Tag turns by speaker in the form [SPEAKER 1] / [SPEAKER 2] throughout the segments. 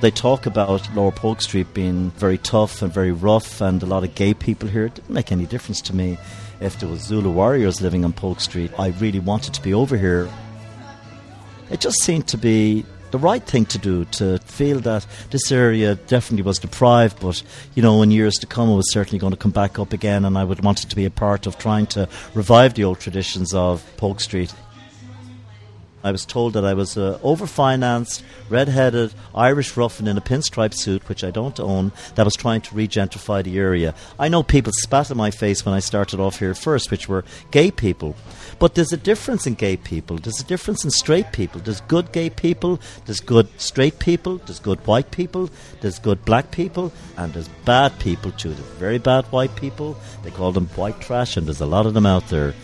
[SPEAKER 1] They talk about Lower Polk Street being very tough and very rough and a lot of gay people here. It didn't make any difference to me if there was Zulu warriors living on Polk Street. I really wanted to be over here. It just seemed to be the right thing to do, to feel that this area definitely was deprived, but, in years to come it was certainly going to come back up again, and I would want it to be a part of trying to revive the old traditions of Polk Street. I was told that I was an over-financed, red-headed Irish ruffian in a pinstripe suit, which I don't own, that was trying to re-gentrify the area. I know people spat in my face when I started off here first, which were gay people. But there's a difference in gay people. There's a difference in straight people. There's good gay people, there's good straight people, there's good white people, there's good black people, and there's bad people too. There's very bad white people. They call them white trash, and there's a lot of them out there.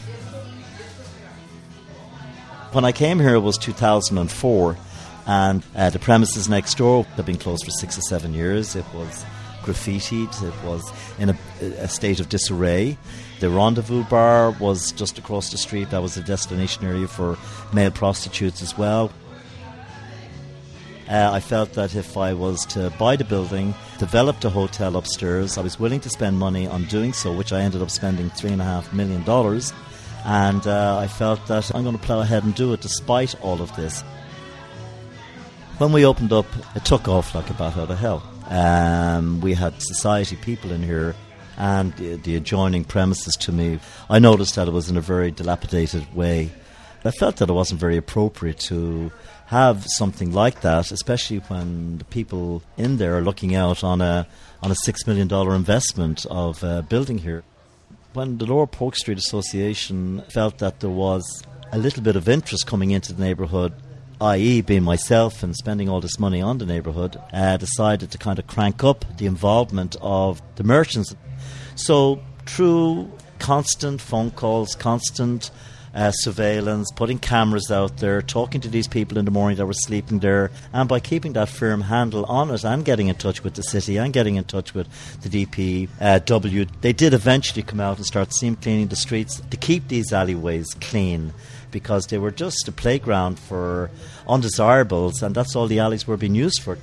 [SPEAKER 1] When I came here, it was 2004, and the premises next door had been closed for 6 or 7 years. It was graffitied. It was in a state of disarray. The Rendezvous Bar was just across the street. That was a destination area for male prostitutes as well. I felt that if I was to buy the building, develop the hotel upstairs, I was willing to spend money on doing so, which I ended up spending $3.5 million. And I felt that I'm going to plough ahead and do it despite all of this. When we opened up, it took off like a bat out of hell. We had society people in here, and the adjoining premises to me, I noticed that it was in a very dilapidated way. I felt that it wasn't very appropriate to have something like that, especially when the people in there are looking out on a $6 million investment of building here. When the Lower Polk Street Association felt that there was a little bit of interest coming into the neighbourhood, i.e. being myself and spending all this money on the neighbourhood, decided to kind of crank up the involvement of the merchants. So through constant phone calls, constant surveillance, putting cameras out there, talking to these people in the morning that were sleeping there, and by keeping that firm handle on it and getting in touch with the city and getting in touch with the DPW, they did eventually come out and start seam cleaning the streets to keep these alleyways clean, because they were just a playground for undesirables, and that's all the alleys were being used for.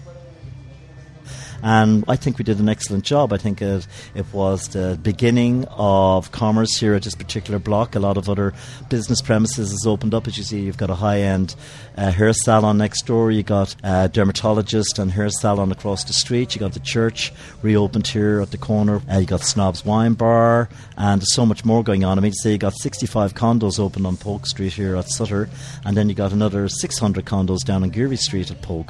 [SPEAKER 1] And I think we did an excellent job. I think it was the beginning of commerce here at this particular block. A lot of other business premises has opened up. As you see, you've got a high-end hair salon next door. You got a dermatologist and hair salon across the street. You got the church reopened here at the corner. You got Snob's Wine Bar, and there's so much more going on. I mean, say you got 65 condos open on Polk Street here at Sutter, and then you got another 600 condos down on Geary Street at Polk.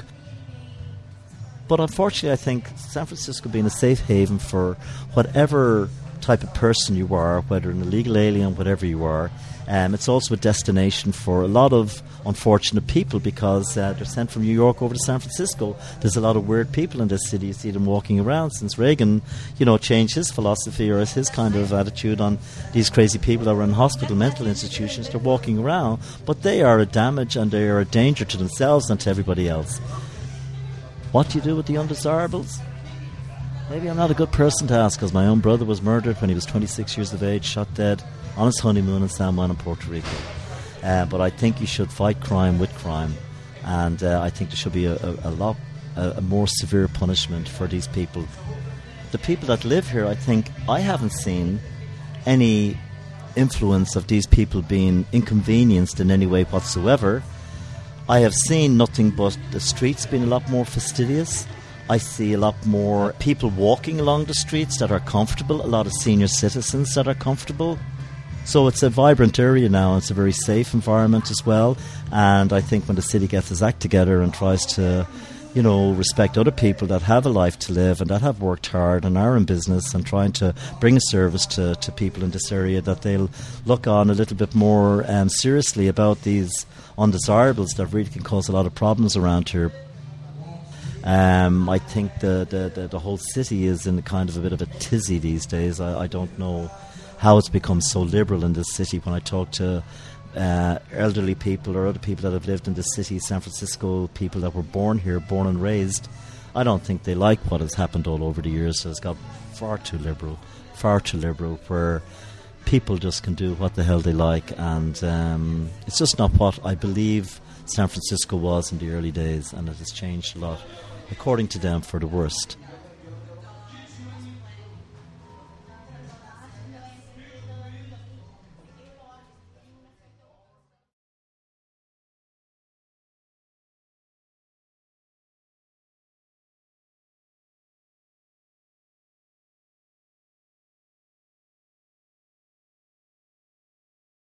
[SPEAKER 1] But unfortunately, I think San Francisco being a safe haven for whatever type of person you are, whether an illegal alien, whatever you are, it's also a destination for a lot of unfortunate people, because they're sent from New York over to San Francisco. There's a lot of weird people in this city. You see them walking around since Reagan, changed his philosophy or his kind of attitude on these crazy people that were in hospital, mental institutions. They're walking around, but they are a damage and they are a danger to themselves and to everybody else. What do you do with the undesirables? Maybe I'm not a good person to ask, because my own brother was murdered when he was 26 years of age, shot dead on his honeymoon in San Juan in Puerto Rico. But I think you should fight crime with crime, and I think there should be a more severe punishment for these people. The people that live here, I haven't seen any influence of these people being inconvenienced in any way whatsoever. I have seen nothing but the streets being a lot more fastidious. I see a lot more people walking along the streets that are comfortable, a lot of senior citizens that are comfortable. So it's a vibrant area now. It's a very safe environment as well. And I think when the city gets its act together and tries to, respect other people that have a life to live and that have worked hard and are in business and trying to bring a service to people in this area, that they'll look on a little bit more seriously about these undesirables that really can cause a lot of problems around here. I think the whole city is in kind of a bit of a tizzy these days. I don't know how it's become so liberal in this city. When I talk to elderly people or other people that have lived in this city, San Francisco, people that were born here, born and raised, I don't think they like what has happened all over the years. So it's got far too liberal, where people just can do what the hell they like, and it's just not what I believe San Francisco was in the early days, and it has changed a lot. according to them, for the worst.